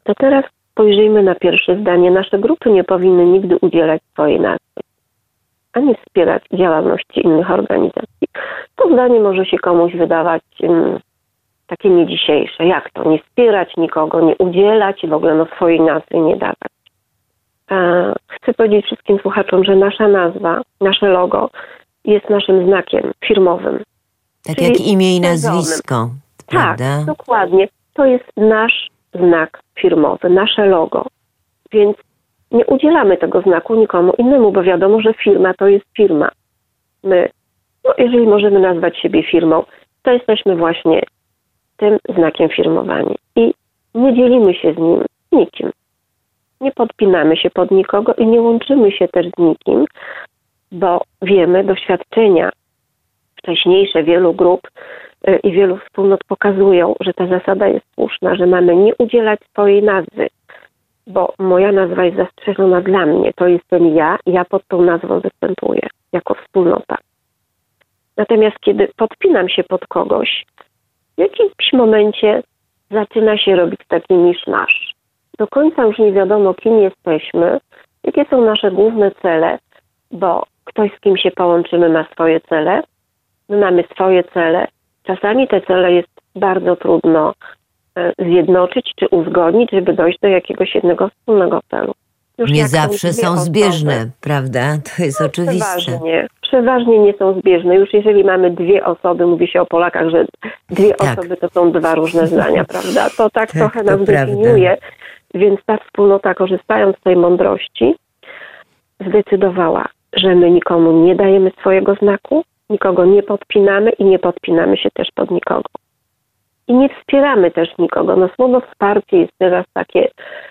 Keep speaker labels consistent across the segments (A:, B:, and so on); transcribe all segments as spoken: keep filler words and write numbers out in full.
A: To teraz spojrzyjmy na pierwsze zdanie. Nasze grupy nie powinny nigdy udzielać swojej nazwy, ani wspierać działalności innych organizacji. To zdanie może się komuś wydawać um, takie nie dzisiejsze. Jak to? Nie wspierać nikogo, nie udzielać i w ogóle no, swojej nazwy nie dawać. E, chcę powiedzieć wszystkim słuchaczom, że nasza nazwa, nasze logo jest naszym znakiem firmowym.
B: Tak jak imię i nazwisko, prawda?
A: Tak, dokładnie. To jest nasz znak firmowy, nasze logo. Więc nie udzielamy tego znaku nikomu innemu, bo wiadomo, że firma to jest firma. My, no jeżeli możemy nazwać siebie firmą, to jesteśmy właśnie tym znakiem firmowani. I nie dzielimy się z nim nikim. Nie podpinamy się pod nikogo i nie łączymy się też z nikim, bo wiemy, doświadczenia wcześniejsze wielu grup i wielu wspólnot pokazują, że ta zasada jest słuszna, że mamy nie udzielać swojej nazwy, bo moja nazwa jest zastrzeżona dla mnie, to jestem ja, ja pod tą nazwą występuję jako wspólnota. Natomiast kiedy podpinam się pod kogoś, w jakimś momencie zaczyna się robić taki miszmasz. Do końca już nie wiadomo, kim jesteśmy, jakie są nasze główne cele, bo ktoś, z kim się połączymy, ma swoje cele, my mamy swoje cele. Czasami te cele jest bardzo trudno zjednoczyć czy uzgodnić, żeby dojść do jakiegoś jednego wspólnego celu. Już
B: nie zawsze są
A: osoby,
B: zbieżne, prawda? To jest no, oczywiste.
A: Przeważnie, przeważnie nie są zbieżne. Już jeżeli mamy dwie osoby, mówi się o Polakach, że dwie tak. osoby to są dwa różne zdania, prawda? To tak, tak trochę to nas prawda. definiuje. Więc ta wspólnota, korzystając z tej mądrości, zdecydowała, że my nikomu nie dajemy swojego znaku, nikogo nie podpinamy i nie podpinamy się też pod nikogo. I nie wspieramy też nikogo. No słowo wsparcie jest teraz takie,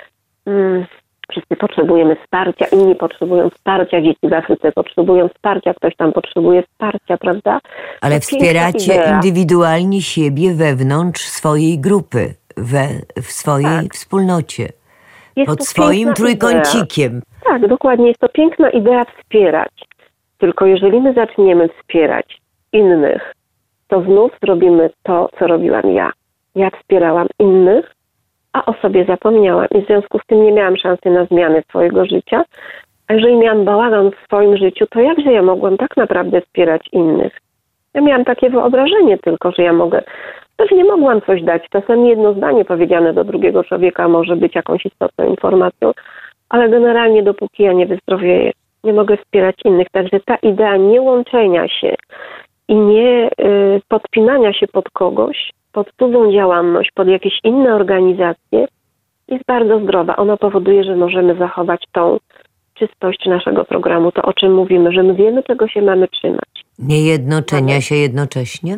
A: mm, wszyscy potrzebujemy wsparcia, inni potrzebują wsparcia, dzieci w Afryce potrzebują wsparcia, ktoś tam potrzebuje wsparcia, prawda?
B: Ale to wspieracie indywidualnie siebie wewnątrz swojej grupy, we, w swojej tak. wspólnocie, jest pod swoim trójkącikiem.
A: Idea. Tak, dokładnie. Jest to piękna idea wspierać. Tylko jeżeli my zaczniemy wspierać innych, to znów zrobimy to, co robiłam ja. Ja wspierałam innych, a o sobie zapomniałam i w związku z tym nie miałam szansy na zmianę swojego życia. A jeżeli miałam bałagan w swoim życiu, to jakże ja mogłam tak naprawdę wspierać innych? Ja miałam takie wyobrażenie tylko, że ja mogę, pewnie mogłam coś dać. Czasami jedno zdanie powiedziane do drugiego człowieka może być jakąś istotną informacją, ale generalnie dopóki ja nie wyzdrowieję, nie mogę wspierać innych. Także ta idea nie łączenia się i nie y, podpinania się pod kogoś, pod cudzą działalność, pod jakieś inne organizacje jest bardzo zdrowa. Ona powoduje, że możemy zachować tą czystość naszego programu, to o czym mówimy, że my wiemy, czego się mamy trzymać.
B: Nie jednoczenia się jednocześnie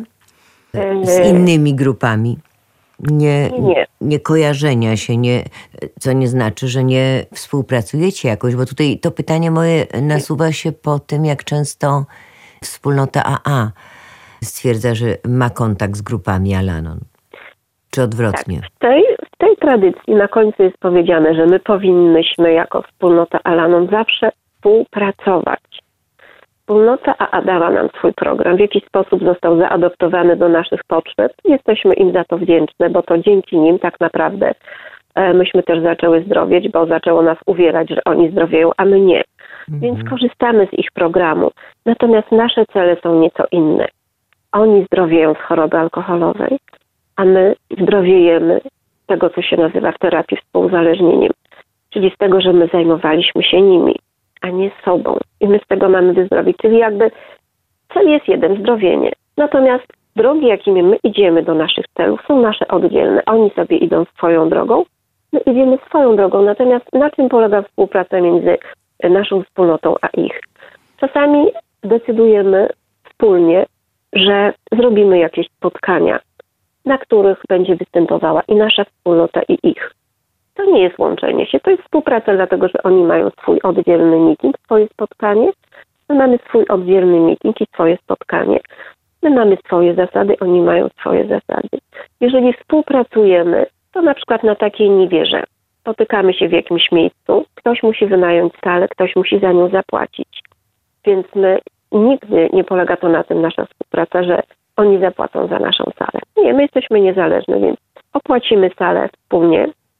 B: z innymi grupami. Nie,
A: nie.
B: nie kojarzenia się, nie, co nie znaczy, że nie współpracujecie jakoś, bo tutaj to pytanie moje nasuwa się po tym, jak często wspólnota A A stwierdza, że ma kontakt z grupami Al-Anon. Czy odwrotnie?
A: Tak, w tej, w tej tradycji na końcu jest powiedziane, że my powinnyśmy jako wspólnota Al-Anon zawsze współpracować. Wspólnota A A dała nam swój program, w jaki sposób został zaadoptowany do naszych potrzeb. Jesteśmy im za to wdzięczne, bo to dzięki nim tak naprawdę e, myśmy też zaczęły zdrowieć, bo zaczęło nas uwierać, że oni zdrowieją, a my nie. Mhm. Więc korzystamy z ich programu. Natomiast nasze cele są nieco inne. Oni zdrowieją z choroby alkoholowej, a my zdrowiejemy z tego, co się nazywa w terapii współuzależnieniem. Czyli z tego, że my zajmowaliśmy się nimi, a nie sobą. I my z tego mamy wyzdrowić. Czyli jakby cel jest jeden, zdrowienie. Natomiast drogi, jakimi my idziemy do naszych celów, są nasze oddzielne. Oni sobie idą swoją drogą, my idziemy swoją drogą. Natomiast na czym polega współpraca między naszą wspólnotą a ich? Czasami decydujemy wspólnie, że zrobimy jakieś spotkania, na których będzie występowała i nasza wspólnota, i ich. To nie jest łączenie się, to jest współpraca, dlatego że oni mają swój oddzielny meeting, swoje spotkanie, my mamy swój oddzielny meeting i swoje spotkanie. My mamy swoje zasady, oni mają swoje zasady. Jeżeli współpracujemy, to na przykład na takiej niwie, że spotykamy się w jakimś miejscu, ktoś musi wynająć salę, ktoś musi za nią zapłacić. Więc my nigdy nie polega to na tym, nasza współpraca, że oni zapłacą za naszą salę. Nie, my jesteśmy niezależni, więc opłacimy salę wspólnie,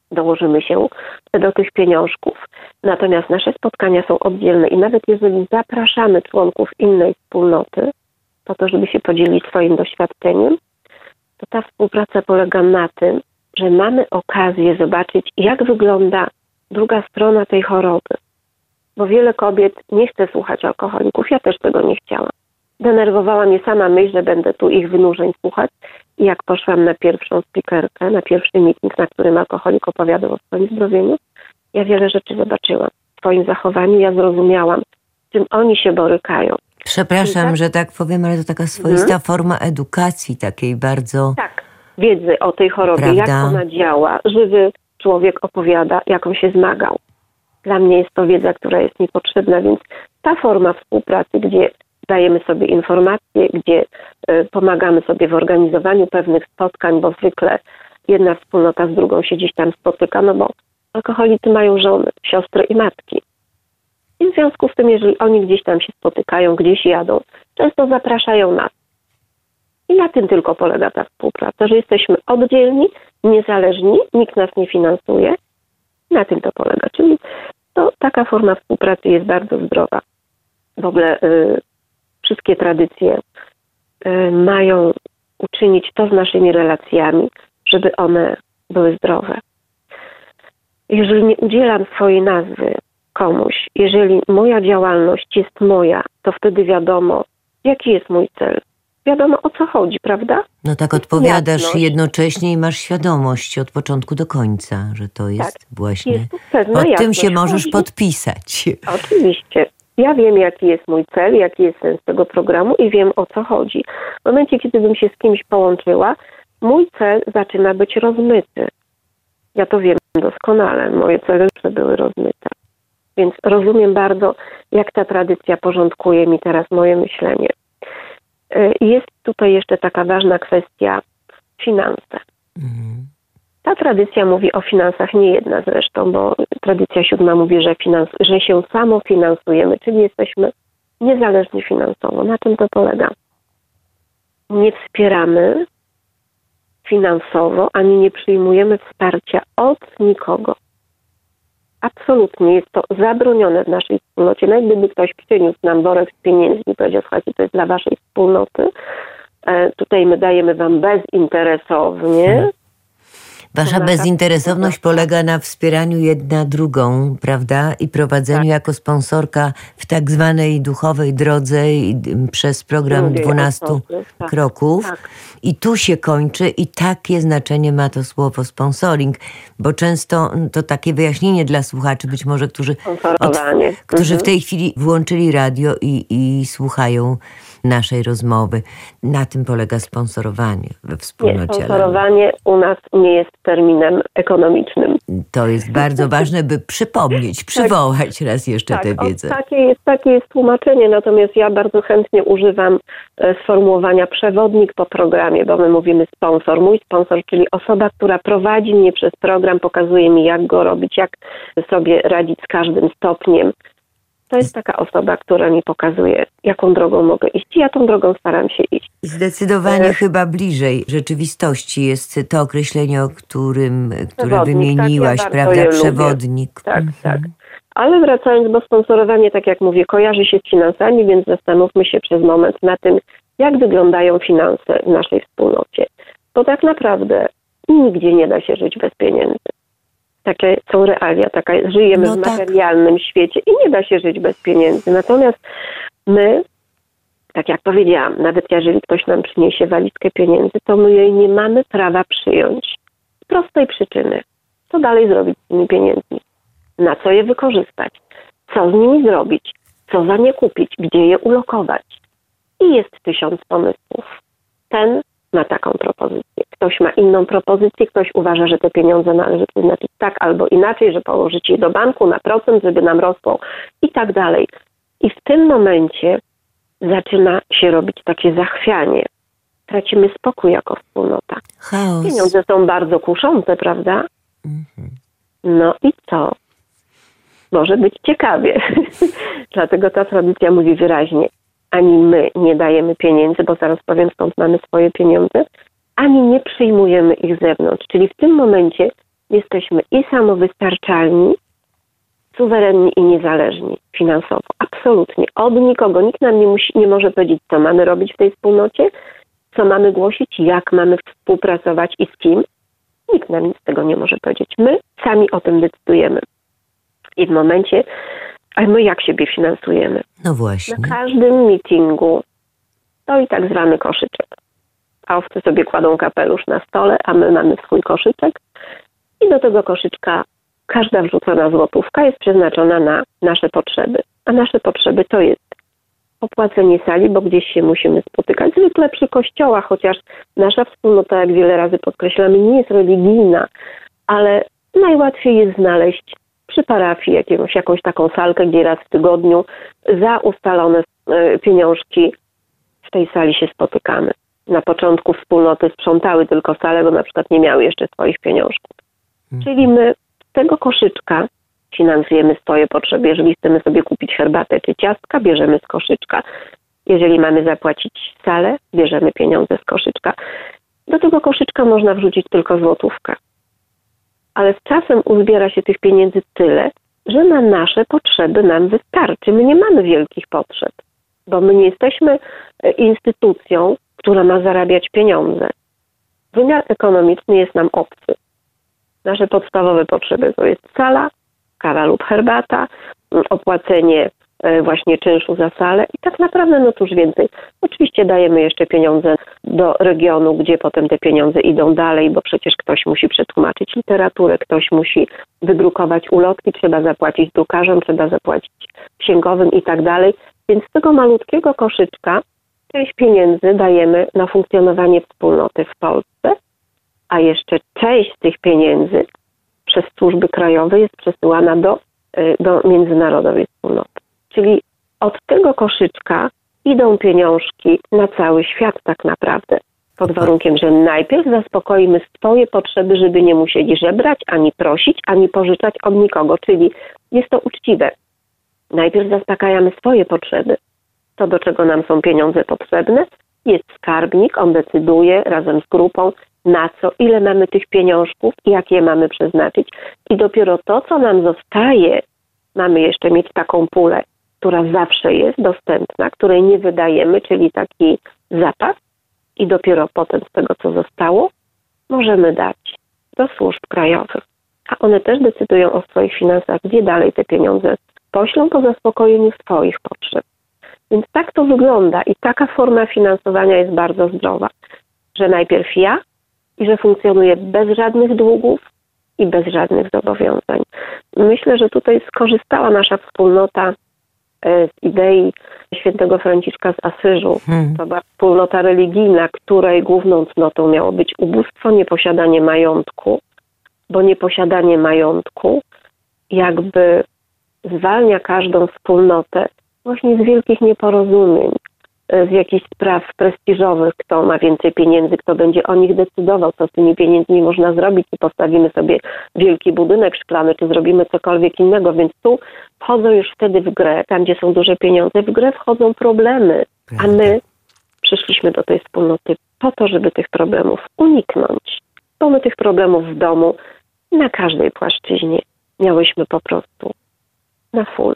A: dołożymy się do tych pieniążków. Natomiast nasze spotkania są oddzielne i nawet jeżeli zapraszamy członków innej wspólnoty po to, żeby się podzielić swoim doświadczeniem, to ta współpraca polega na tym, że mamy okazję zobaczyć, jak wygląda druga strona tej choroby. Bo wiele kobiet nie chce słuchać alkoholików. Ja też tego nie chciałam. Denerwowała mnie sama myśl, że będę tu ich wynurzeń słuchać. I jak poszłam na pierwszą spikerkę, na pierwszy meeting, na którym alkoholik opowiadał o swoim zdrowieniu, ja wiele rzeczy zobaczyłam. W swoim zachowaniu ja zrozumiałam, z czym oni się borykają.
B: Przepraszam, tak? że tak powiem, ale to taka swoista hmm? forma edukacji, takiej bardzo...
A: Tak, wiedzy o tej chorobie, Prawda? jak ona działa. Żywy człowiek opowiada, jak on się zmagał. Dla mnie jest to wiedza, która jest mi potrzebna, więc ta forma współpracy, gdzie dajemy sobie informacje, gdzie y, pomagamy sobie w organizowaniu pewnych spotkań, bo zwykle jedna wspólnota z drugą się gdzieś tam spotyka, no bo alkoholicy mają żony, siostry i matki. I w związku z tym, jeżeli oni gdzieś tam się spotykają, gdzieś jadą, często zapraszają nas. I na tym tylko polega ta współpraca, że jesteśmy oddzielni, niezależni, nikt nas nie finansuje. Na tym to polega, czyli to, taka forma współpracy jest bardzo zdrowa. W ogóle y, wszystkie tradycje y, mają uczynić to z naszymi relacjami, żeby one były zdrowe. Jeżeli nie udzielam swojej nazwy komuś, jeżeli moja działalność jest moja, to wtedy wiadomo, jaki jest mój cel. Wiadomo, o co chodzi, prawda?
B: No tak odpowiadasz Jasność. jednocześnie i masz świadomość od początku do końca, że to jest tak, właśnie... Jest pod tym się możesz chodzi. podpisać.
A: Oczywiście. Ja wiem, jaki jest mój cel, jaki jest sens tego programu i wiem, o co chodzi. W momencie, kiedy bym się z kimś połączyła, mój cel zaczyna być rozmyty. Ja to wiem doskonale. Moje cele już były rozmyte. Więc rozumiem bardzo, jak ta tradycja porządkuje mi teraz moje myślenie. Jest tutaj jeszcze taka ważna kwestia, finanse. Mhm. Ta tradycja mówi o finansach, nie jedna zresztą, bo tradycja siódma mówi, że, finans, że się samofinansujemy, czyli jesteśmy niezależni finansowo. Na czym to polega? Nie wspieramy finansowo, ani nie przyjmujemy wsparcia od nikogo. Absolutnie jest to zabronione w naszej wspólnocie. Nawet gdyby ktoś przyniósł nam worek z pieniędzmi i powiedział, słuchajcie, to jest dla waszej wspólnoty. E, tutaj my dajemy wam bezinteresownie. Hmm.
B: Wasza bezinteresowność polega na wspieraniu jedna drugą, prawda? I prowadzeniu tak. jako sponsorka w tak zwanej duchowej drodze i przez program dwunastu tak. kroków. Tak. I tu się kończy i takie znaczenie ma to słowo sponsoring, bo często to takie wyjaśnienie dla słuchaczy, być może, którzy, od, którzy mhm. w tej chwili włączyli radio i, i słuchają naszej rozmowy. Na tym polega sponsorowanie we wspólnocie.
A: Nie, sponsorowanie u nas nie jest terminem ekonomicznym.
B: To jest bardzo ważne, by przypomnieć, przywołać tak, raz jeszcze
A: tak,
B: tę wiedzę.
A: Takie jest, takie jest tłumaczenie, natomiast ja bardzo chętnie używam sformułowania przewodnik po programie, bo my mówimy sponsor. Mój sponsor, czyli osoba, która prowadzi mnie przez program, pokazuje mi, jak go robić, jak sobie radzić z każdym stopniem. To jest taka osoba, która mi pokazuje, jaką drogą mogę iść i ja tą drogą staram się iść.
B: Zdecydowanie e... chyba bliżej rzeczywistości jest to określenie, o którym które wymieniłaś, tak, ja prawda? Przewodnik.
A: Lubię. Tak, mhm. tak. Ale wracając, bo sponsorowanie, tak jak mówię, kojarzy się z finansami, więc zastanówmy się przez moment na tym, jak wyglądają finanse w naszej wspólnocie. Bo tak naprawdę nigdzie nie da się żyć bez pieniędzy. Takie są realia, taka, żyjemy no w materialnym tak. świecie i nie da się żyć bez pieniędzy. Natomiast my, tak jak powiedziałam, nawet jeżeli ktoś nam przyniesie walizkę pieniędzy, to my jej nie mamy prawa przyjąć. Z prostej przyczyny. Co dalej zrobić z tymi pieniędzmi? Na co je wykorzystać? Co z nimi zrobić? Co za nie kupić? Gdzie je ulokować? I jest tysiąc pomysłów. Ten ma taką propozycję. Ktoś ma inną propozycję, ktoś uważa, że te pieniądze należy przeznaczyć tak albo inaczej, że położyć je do banku na procent, żeby nam rosło i tak dalej. I w tym momencie zaczyna się robić takie zachwianie. Tracimy spokój jako wspólnota.
B: Chaos.
A: Pieniądze są bardzo kuszące, prawda? Mhm. No i co? Może być ciekawie. Dlatego ta tradycja mówi wyraźnie, ani my nie dajemy pieniędzy, bo zaraz powiem, skąd mamy swoje pieniądze, ani nie przyjmujemy ich z zewnątrz. Czyli w tym momencie jesteśmy i samowystarczalni, suwerenni i niezależni finansowo. Absolutnie. Od nikogo. Nikt nam nie, musi, nie może powiedzieć, co mamy robić w tej wspólnocie, co mamy głosić, jak mamy współpracować i z kim. Nikt nam nic z tego nie może powiedzieć. My sami o tym decydujemy. I w momencie, ale my jak siebie finansujemy?
B: No właśnie.
A: Na każdym meetingu stoi tak zwany koszyczek. A owce sobie kładą kapelusz na stole, a my mamy swój koszyczek. I do tego koszyczka każda wrzucona złotówka jest przeznaczona na nasze potrzeby. A nasze potrzeby to jest opłacenie sali, bo gdzieś się musimy spotykać. Zwykle przy kościołach, chociaż nasza wspólnota, jak wiele razy podkreślamy, nie jest religijna, ale najłatwiej jest znaleźć przy parafii jakiegoś, jakąś taką salkę, gdzie raz w tygodniu za ustalone pieniążki w tej sali się spotykamy. Na początku wspólnoty sprzątały tylko salę, bo na przykład nie miały jeszcze swoich pieniążków. Hmm. Czyli my z tego koszyczka finansujemy swoje potrzeby. Jeżeli chcemy sobie kupić herbatę czy ciastka, bierzemy z koszyczka. Jeżeli mamy zapłacić salę, bierzemy pieniądze z koszyczka. Do tego koszyczka można wrzucić tylko złotówkę. Ale z czasem uzbiera się tych pieniędzy tyle, że na nasze potrzeby nam wystarczy. My nie mamy wielkich potrzeb, bo my nie jesteśmy instytucją, która ma zarabiać pieniądze. Wymiar ekonomiczny jest nam obcy. Nasze podstawowe potrzeby to jest sala, kawa lub herbata, opłacenie właśnie czynszu za salę i tak naprawdę no cóż więcej. Oczywiście dajemy jeszcze pieniądze do regionu, gdzie potem te pieniądze idą dalej, bo przecież ktoś musi przetłumaczyć literaturę, ktoś musi wydrukować ulotki, trzeba zapłacić drukarzom, trzeba zapłacić księgowym i tak dalej. Więc z tego malutkiego koszyczka część pieniędzy dajemy na funkcjonowanie wspólnoty w Polsce, a jeszcze część z tych pieniędzy przez służby krajowe jest przesyłana do, do międzynarodowej wspólnoty. Czyli od tego koszyczka idą pieniążki na cały świat tak naprawdę. Pod warunkiem, że najpierw zaspokoimy swoje potrzeby, żeby nie musieli żebrać, ani prosić, ani pożyczać od nikogo. Czyli jest to uczciwe. Najpierw zaspokajamy swoje potrzeby. To, do czego nam są pieniądze potrzebne, jest skarbnik, on decyduje razem z grupą, na co, ile mamy tych pieniążków i jak je mamy przeznaczyć. I dopiero to, co nam zostaje, mamy jeszcze mieć taką pulę, która zawsze jest dostępna, której nie wydajemy, czyli taki zapas. I dopiero potem z tego, co zostało, możemy dać do służb krajowych. A one też decydują o swoich finansach, gdzie dalej te pieniądze poślą po zaspokojeniu swoich potrzeb. Więc tak to wygląda i taka forma finansowania jest bardzo zdrowa, że najpierw ja i że funkcjonuje bez żadnych długów i bez żadnych zobowiązań. Myślę, że tutaj skorzystała nasza wspólnota z idei świętego Franciszka z Asyżu. Hmm. To była wspólnota religijna, której główną cnotą miało być ubóstwo, nieposiadanie majątku, bo nieposiadanie majątku jakby zwalnia każdą wspólnotę właśnie z wielkich nieporozumień, z jakichś spraw prestiżowych, kto ma więcej pieniędzy, kto będzie o nich decydował, co z tymi pieniędzmi można zrobić, czy postawimy sobie wielki budynek szklany, czy zrobimy cokolwiek innego, więc tu wchodzą już wtedy w grę, tam gdzie są duże pieniądze, w grę wchodzą problemy, a my przyszliśmy do tej wspólnoty po to, żeby tych problemów uniknąć, bo my tych problemów w domu na każdej płaszczyźnie miałyśmy po prostu na full.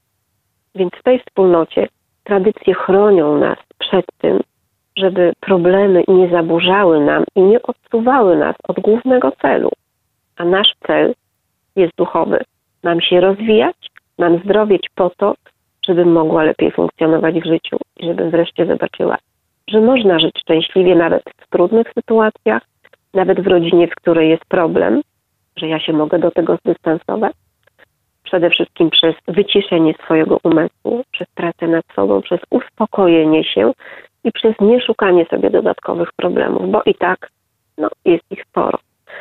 A: Więc w tej wspólnocie tradycje chronią nas przed tym, żeby problemy nie zaburzały nam i nie odsuwały nas od głównego celu. A nasz cel jest duchowy. Mam się rozwijać, mam zdrowieć po to, żebym mogła lepiej funkcjonować w życiu i żebym wreszcie zobaczyła, że można żyć szczęśliwie nawet w trudnych sytuacjach, nawet w rodzinie, w której jest problem, że ja się mogę do tego zdystansować. Przede wszystkim przez wyciszenie swojego umysłu, przez pracę nad sobą, przez uspokojenie się i przez nieszukanie sobie dodatkowych problemów, bo i tak no, jest ich sporo.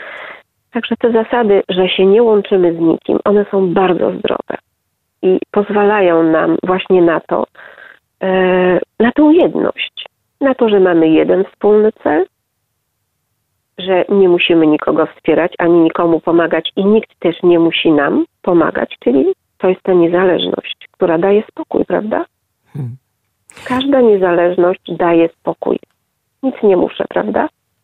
A: Także te zasady, że się nie łączymy z nikim, one są bardzo zdrowe i pozwalają nam właśnie na to, e, na tą jedność, na to, że mamy jeden wspólny cel, że nie musimy nikogo wspierać, ani nikomu pomagać i nikt też nie musi nam pomagać, czyli to jest ta niezależność, która daje spokój, prawda? Hmm. Każda niezależność daje spokój. Nic nie muszę, prawda?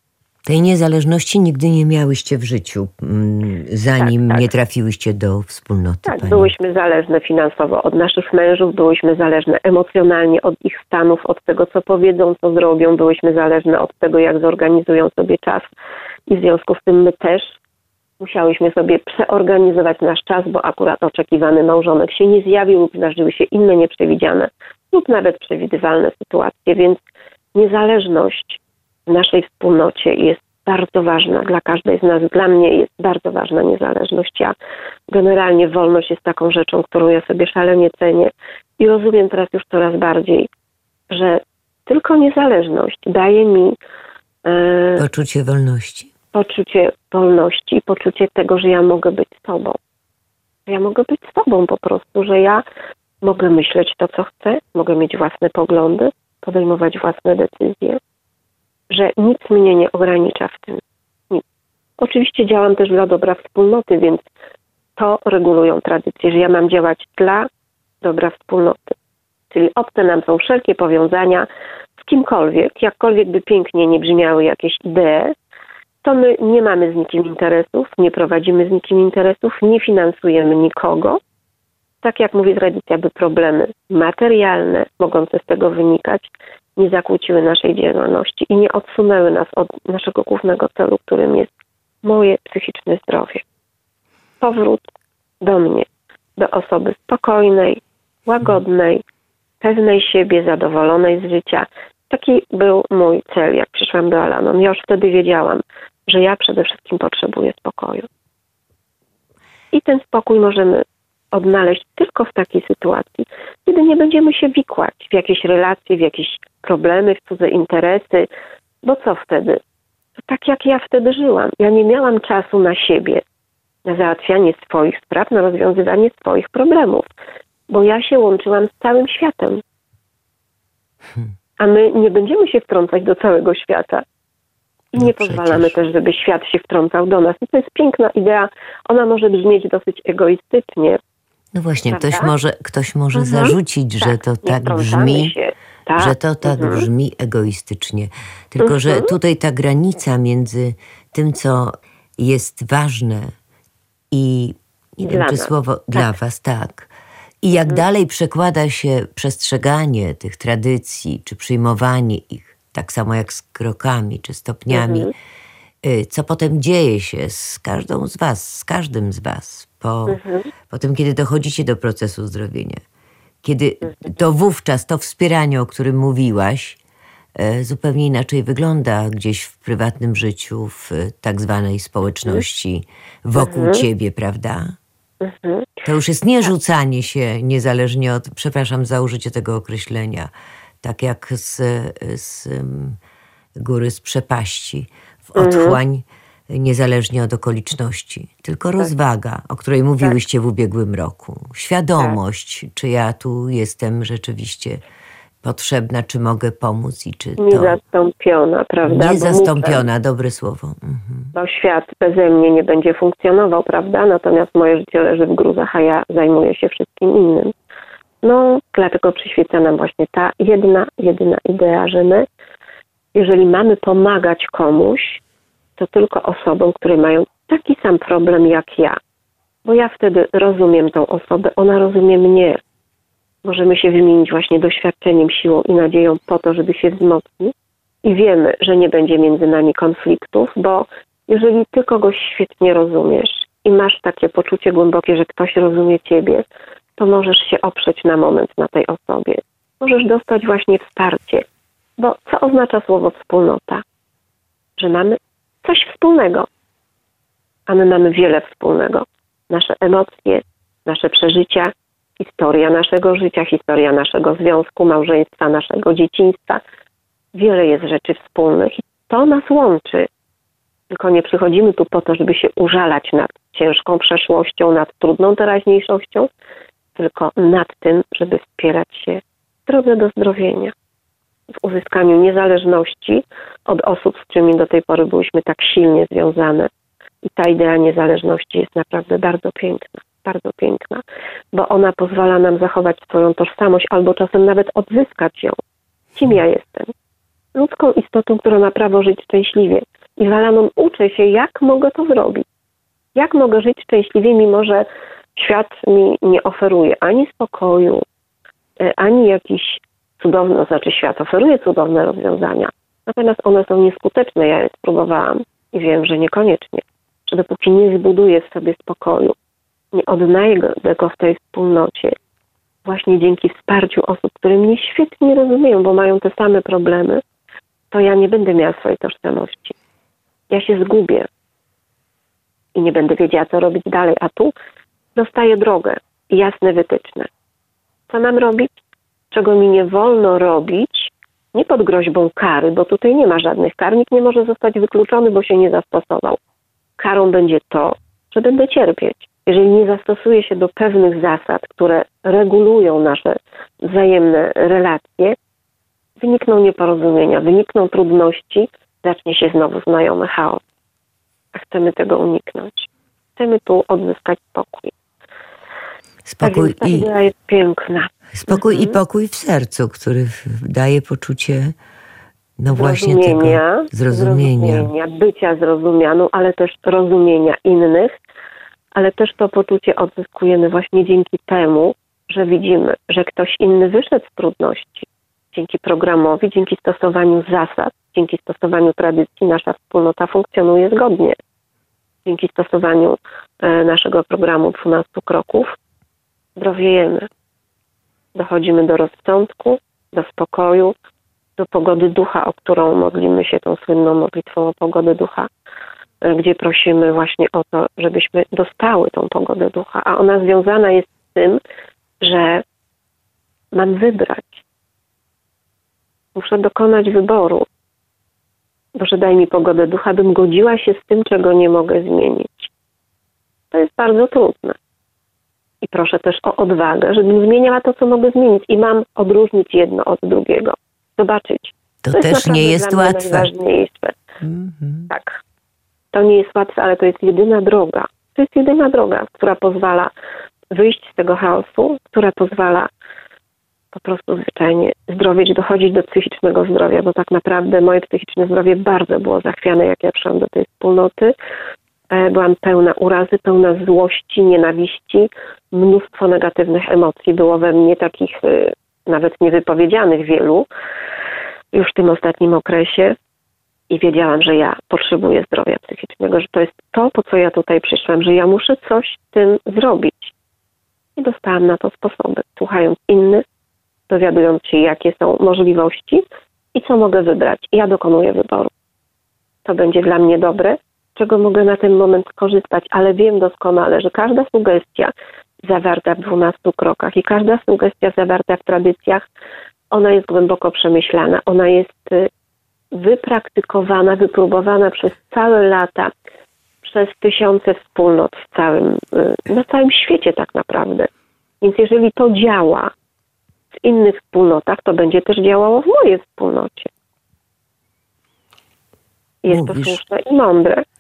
B: Tej niezależności nigdy nie miałyście w życiu, zanim
A: tak, tak.
B: nie trafiłyście do wspólnoty.
A: Tak,
B: pani.
A: byłyśmy zależne finansowo od naszych mężów, byłyśmy zależne emocjonalnie od ich stanów, od tego, co powiedzą, co zrobią, byłyśmy zależne od tego, jak zorganizują sobie czas i w związku z tym my też musiałyśmy sobie przeorganizować nasz czas, bo akurat oczekiwany małżonek się nie zjawił lub zdarzyły się inne nieprzewidziane lub nawet przewidywalne sytuacje, więc niezależność w naszej wspólnocie jest bardzo ważna dla każdej z nas. Dla mnie jest bardzo ważna niezależność. Ja generalnie wolność jest taką rzeczą, którą ja sobie szalenie cenię i rozumiem teraz już coraz bardziej, że tylko niezależność daje mi e,
B: poczucie wolności.
A: Poczucie wolności i poczucie tego, że ja mogę być sobą. Że ja mogę być sobą po prostu, że ja mogę myśleć to, co chcę, mogę mieć własne poglądy, podejmować własne decyzje, że nic mnie nie ogranicza w tym. Nic. Oczywiście działam też dla dobra wspólnoty, więc to regulują tradycje, że ja mam działać dla dobra wspólnoty. Czyli obce nam są wszelkie powiązania z kimkolwiek, jakkolwiek by pięknie nie brzmiały jakieś idee, to my nie mamy z nikim interesów, nie prowadzimy z nikim interesów, nie finansujemy nikogo. Tak jak mówi tradycja, by problemy materialne mogące z tego wynikać nie zakłóciły naszej działalności i nie odsunęły nas od naszego głównego celu, którym jest moje psychiczne zdrowie. Powrót do mnie, do osoby spokojnej, łagodnej, pewnej siebie, zadowolonej z życia. Taki był mój cel, jak przyszłam do Al-Anon. Ja już wtedy wiedziałam, że ja przede wszystkim potrzebuję spokoju. I ten spokój możemy odnaleźć tylko w takiej sytuacji, kiedy nie będziemy się wikłać w jakieś relacje, w jakieś problemy, w cudze interesy. Bo co wtedy? To tak jak ja wtedy żyłam. Ja nie miałam czasu na siebie, na załatwianie swoich spraw, na rozwiązywanie swoich problemów. Bo ja się łączyłam z całym światem. A my nie będziemy się wtrącać do całego świata. I
B: no
A: nie
B: przecież.
A: pozwalamy też, żeby świat się wtrącał do nas. I to jest piękna idea. Ona może brzmieć dosyć egoistycznie.
B: No właśnie,
A: prawda?
B: ktoś może, ktoś może
A: Mhm.
B: zarzucić, że
A: Tak,
B: to
A: nie
B: tak
A: wtrącamy
B: brzmi,
A: się. Tak.
B: że to tak
A: Mhm.
B: brzmi egoistycznie. Tylko,
A: Mhm.
B: że tutaj ta granica między tym, co jest ważne i nie
A: Dla
B: wiem, czy
A: nas.
B: słowo
A: Tak.
B: dla was, tak. I jak dalej przekłada się przestrzeganie tych tradycji, czy przyjmowanie ich, tak samo jak z krokami, czy stopniami,
A: Mhm.
B: y, co potem dzieje się z każdą z was, z każdym z was, po,
A: Mhm.
B: po tym, kiedy dochodzicie do procesu uzdrowienia. Kiedy to wówczas to wspieranie, o którym mówiłaś, e, zupełnie inaczej wygląda gdzieś w prywatnym życiu, w tak zwanej społeczności wokół
A: Mhm.
B: ciebie, prawda?
A: Mhm.
B: To już jest nie rzucanie się niezależnie od, przepraszam za użycie tego określenia, tak jak z, z um, góry, z przepaści, w otchłań, niezależnie od okoliczności. Tylko rozwaga, o której mówiłyście w ubiegłym roku. Świadomość, czy ja tu jestem rzeczywiście potrzebna, czy mogę pomóc i czy to...
A: Niezastąpiona, prawda? Bo
B: Niezastąpiona,
A: muszę,
B: dobre słowo. Mhm.
A: bo świat beze mnie nie będzie funkcjonował, prawda? Natomiast moje życie leży w gruzach, a ja zajmuję się wszystkim innym. No, dlatego przyświeca nam właśnie ta jedna, jedyna idea, że my, jeżeli mamy pomagać komuś, to tylko osobom, które mają taki sam problem jak ja. Bo ja wtedy rozumiem tą osobę, ona rozumie mnie. Możemy się wymienić właśnie doświadczeniem, siłą i nadzieją po to, żeby się wzmocnić. I wiemy, że nie będzie między nami konfliktów, bo jeżeli ty kogoś świetnie rozumiesz i masz takie poczucie głębokie, że ktoś rozumie ciebie, to możesz się oprzeć na moment na tej osobie. Możesz dostać właśnie wsparcie. Bo co oznacza słowo wspólnota? Że mamy coś wspólnego, a my mamy wiele wspólnego. Nasze emocje, nasze przeżycia, historia naszego życia, historia naszego związku, małżeństwa, naszego dzieciństwa. Wiele jest rzeczy wspólnych i to nas łączy. Tylko nie przychodzimy tu po to, żeby się użalać nad ciężką przeszłością, nad trudną teraźniejszością, tylko nad tym, żeby wspierać się w drodze do zdrowienia. W uzyskaniu niezależności od osób, z którymi do tej pory byłyśmy tak silnie związane. I ta idea niezależności jest naprawdę bardzo piękna, bardzo piękna, bo ona pozwala nam zachować swoją tożsamość albo czasem nawet odzyskać ją. Kim ja jestem? Ludzką istotą, która ma prawo żyć szczęśliwie. I w Al-Anon uczę się, jak mogę to zrobić. Jak mogę żyć szczęśliwie, mimo że świat mi nie oferuje ani spokoju, ani jakiś cudowny, to znaczy świat oferuje cudowne rozwiązania. Natomiast one są nieskuteczne. Ja je spróbowałam i wiem, że niekoniecznie. Że dopóki nie zbuduję w sobie spokoju, nie odnajdę go w tej wspólnocie, właśnie dzięki wsparciu osób, które mnie świetnie rozumieją, bo mają te same problemy, to ja nie będę miała swojej tożsamości. Ja się zgubię i nie będę wiedziała, co robić dalej. A tu dostaję drogę i jasne wytyczne. Co mam robić? Czego mi nie wolno robić? Nie pod groźbą kary, bo tutaj nie ma żadnych kar. Nikt nie może zostać wykluczony, bo się nie zastosował. Karą będzie to, że będę cierpieć. Jeżeli nie zastosuję się do pewnych zasad, które regulują nasze wzajemne relacje, wynikną nieporozumienia, wynikną trudności, zacznie się znowu znajomy chaos. A chcemy tego uniknąć. Chcemy tu odzyskać spokój.
B: Spokój
A: ta
B: i
A: idea jest piękna.
B: Spokój
A: mhm.
B: i pokój w sercu, który daje poczucie no właśnie
A: zrozumienia,
B: tego zrozumienia.
A: zrozumienia, bycia zrozumianą, ale też rozumienia innych, ale też to poczucie odzyskujemy właśnie dzięki temu, że widzimy, że ktoś inny wyszedł z trudności. Dzięki programowi, dzięki stosowaniu zasad, dzięki stosowaniu tradycji nasza wspólnota funkcjonuje zgodnie. Dzięki stosowaniu e, naszego programu dwunastu kroków zdrowiejemy. Dochodzimy do rozsądku, do spokoju, do pogody ducha, o którą modlimy się tą słynną modlitwą o pogodę ducha, gdzie prosimy właśnie o to, żebyśmy dostały tą pogodę ducha. A ona związana jest z tym, że mam wybrać. Muszę dokonać wyboru. Boże, daj mi pogodę ducha, bym godziła się z tym, czego nie mogę zmienić. To jest bardzo trudne. I proszę też o odwagę, żebym zmieniała to, co mogę zmienić. I mam odróżnić jedno od drugiego. Zobaczyć.
B: To,
A: to
B: też
A: jest
B: nie jest
A: dla mnie
B: łatwe.
A: Najważniejsze.
B: Mm-hmm.
A: Tak. To nie jest łatwe, ale to jest jedyna droga. To jest jedyna droga, która pozwala wyjść z tego chaosu, która pozwala po prostu zwyczajnie zdrowieć, dochodzić do psychicznego zdrowia, bo tak naprawdę moje psychiczne zdrowie bardzo było zachwiane, jak ja przyszłam do tej wspólnoty. Byłam pełna urazy, pełna złości, nienawiści, mnóstwo negatywnych emocji było we mnie, takich nawet niewypowiedzianych wielu, już w tym ostatnim okresie. I wiedziałam, że ja potrzebuję zdrowia psychicznego, że to jest to, po co ja tutaj przyszłam, że ja muszę coś z tym zrobić. I dostałam na to sposoby, słuchając innych, dowiadując się, jakie są możliwości i co mogę wybrać. I ja dokonuję wyboru. To będzie dla mnie dobre, czego mogę na ten moment skorzystać, ale wiem doskonale, że każda sugestia zawarta w dwunastu krokach i każda sugestia zawarta w tradycjach, ona jest głęboko przemyślana, ona jest wypraktykowana, wypróbowana przez całe lata, przez tysiące wspólnot w całym, na całym świecie tak naprawdę. Więc jeżeli to działa w innych wspólnotach, to będzie też działało w mojej wspólnocie. Jest
B: Mówisz.
A: to słuszne i mądre.